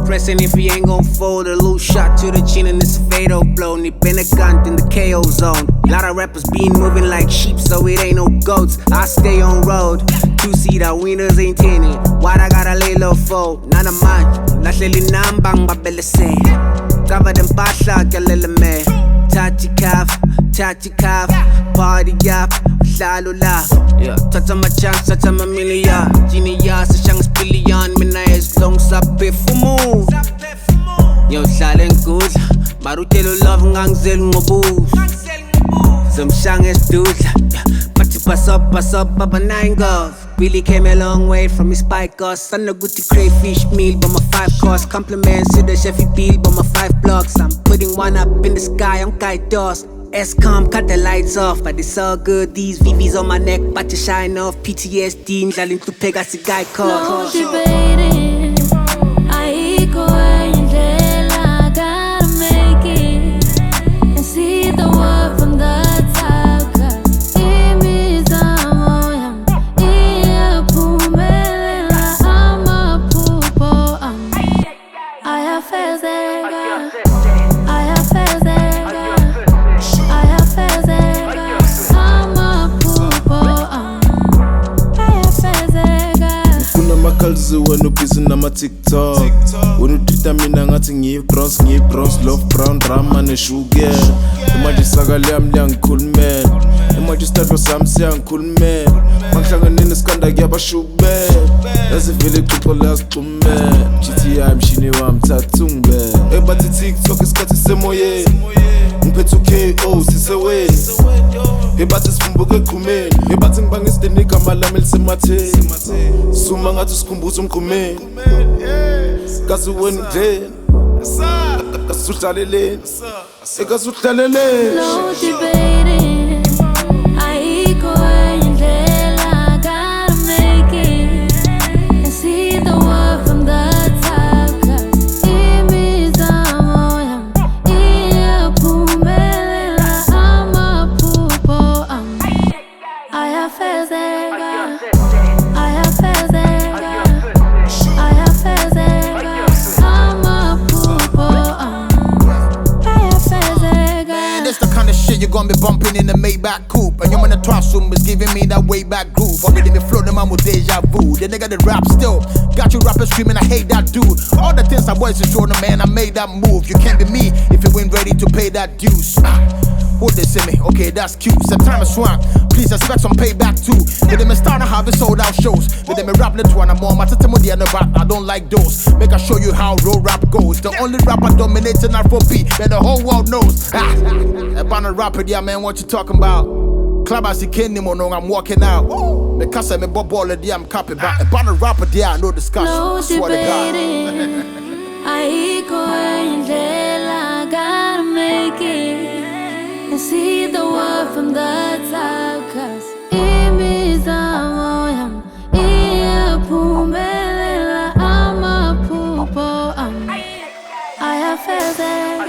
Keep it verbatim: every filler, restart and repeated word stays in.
pressing if he ain't gon' fold. A little shot to the chin and it's a fatal blow. Ni Benegant in the K O zone. Lot of rappers been moving like sheep, so it ain't no goats. I stay on road. Two-seater winners ain't tinted. Why I gotta lay low for? Nana man, lahleli nambang babele say. Cover them pasha kalele me. Tati calf, tati calf, party up, lalo la. Yeah, tata my chance, tata my million. Genius, a chance billion. Mina is long sape fumu. Yo, silent good. Marutelo love ngangzel ngobus. Some shang is dude. But you pass up, pass up, Baba nine girls. Really came a long way from his spike cost. Son of good to crayfish meal, but my five cost. Compliments to the chefy peel, but my five blocks. I'm putting one up in the sky, I'm kite toss. S-com, cut the lights off, but it's all good. These V Vs on my neck, but to shine off. P T S D, njalo to Pegas, a guy called. No debating, I go angel, I gotta make it. And see the world from the top, cause it means I'm on. Yeah, Pumela, I'm a poopo. I have felt that. I have felt that. Kalzi wenu busy nama TikTok. Wenu treat mina ngathi ngiyi bronze, ngiyi bronze, love brown, drama ne sugar. Imanje sakale yami liyangikhulumela. Imanje isithathu sami siyangikhulumela. Mangihlangane nesikanda kuyabashukela. Yazivele ixoxo liyasixhumela. G T I mshini wami thatha ungibele. Ebathi TikTok isikhathi semoyeni. Ngiphethe u-K O siseweni. Ebathi sivumbuke eqhumeni. Ebathi ngibanga isideni igama lami elisematheni. Suma ngathi sikhumbuza umqhumeni. Kazi wena ndlela. Kazi uhlaleleni. Kazi uhlaleleni. No debating. I go angel, I gotta make it. And see the world from the top, cause it means I'm on. Yeah, Pumela, I'm a poopo. I have felt that. I have felt that. I have felt that. I'm a poopo. I have felt that. Man, this the kind of shit you're gonna be bumping in the Maybach coupe. And you're in the classroom is giving me that way back groove. Already me floating man with deja vu. The nigga that rap still got you rapping screaming, I hate that dude. All the things I was is showing, man, I made that move. You can't be me if you ain't ready to pay that dues. Would they see me? Okay, that's cute. September swang. Please expect some payback too. But them start to have it sold out shows. But them rap little one more. My tell me the rap. I don't like those. Make I show you how real rap goes. The only rapper dominating Afro beat, man, the whole world knows. Ah, about a rapper, yeah, man. What you talking about? Club as he can't I'm walking out. Because I'm a bob baller, yeah, I'm copy back. About a rapper, yeah, I know discussion. No I swear to God. I go angel, I gotta make it. And see the world from the top, cause it means I'm on. Yeah, Pumela, I'm a poopo. I have felt that.